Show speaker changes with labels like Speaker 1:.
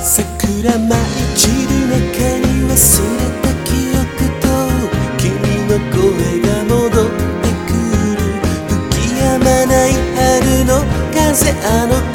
Speaker 1: 桜舞い散る中に忘れた記憶と君の声が戻ってくる。吹き止まない春の風、あの